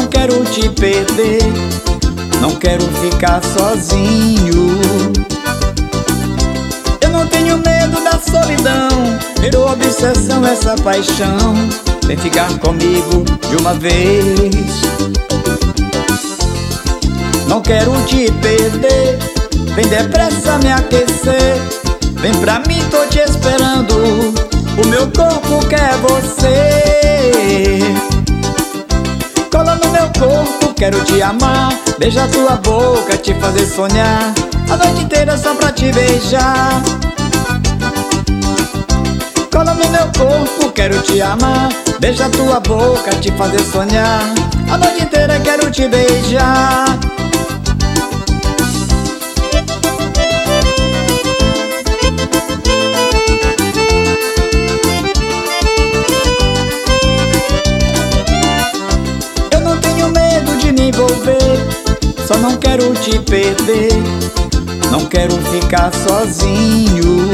não quero te perder, não quero ficar sozinho. Eu não tenho medo da solidão, virou obsessão essa paixão. Vem ficar comigo de uma vez. Não quero te perder, vem depressa me aquecer. Vem pra mim, tô te esperando, o meu corpo quer você. Cola no meu corpo, quero te amar. Beija tua boca, te fazer sonhar. A noite inteira só pra te beijar. Cola no meu corpo, quero te amar. Beija tua boca, te fazer sonhar. A noite inteira quero te beijar. Eu não tenho medo de me envolver, só não quero te perder, não quero ficar sozinho.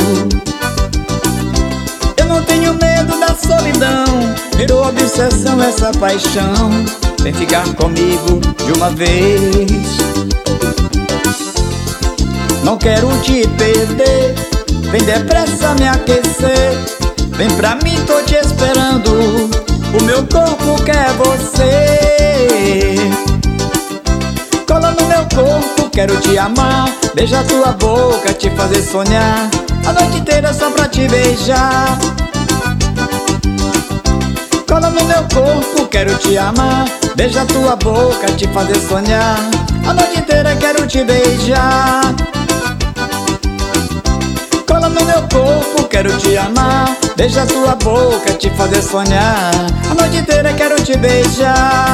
Eu não tenho medo da solidão, virou obsessão essa paixão. Vem ficar comigo de uma vez. Não quero te perder, vem depressa me aquecer. Vem pra mim, tô te esperando, o meu corpo quer você. Cola no meu corpo, quero te amar. Beija tua boca, te fazer sonhar. A noite inteira só pra te beijar. Cola no meu corpo, quero te amar. Beija tua boca, te fazer sonhar. A noite inteira quero te beijar. Cola no meu corpo, quero te amar. Beija tua boca, te fazer sonhar. A noite inteira quero te beijar.